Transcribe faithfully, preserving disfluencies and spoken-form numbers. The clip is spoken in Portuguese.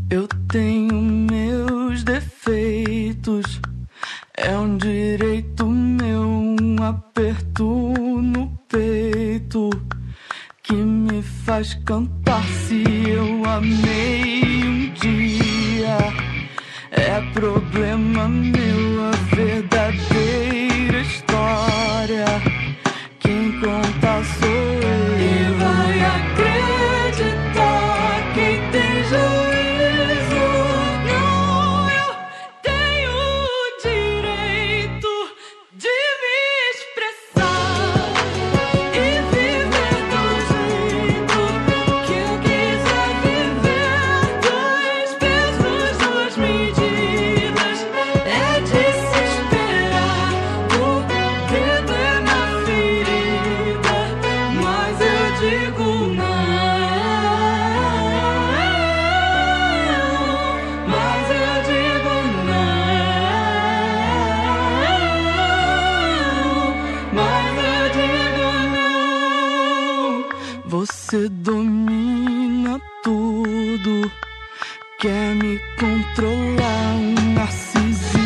Eu tenho meus defeitos, é um direito meu, um aperto no peito que me faz cantar. Se eu amei um dia, é problema meu, a verdadeira história quem conta sou eu. E vai acreditar quem tem juízo. Não, eu tenho o direito de me expressar e viver do jeito que eu quiser viver. Dois pesos, duas medidas, é de se esperar. O dedo é na ferida, mas eu digo não. Mas eu digo não. Mas eu digo não. Você domina tudo, quer me controlar, um narcisista.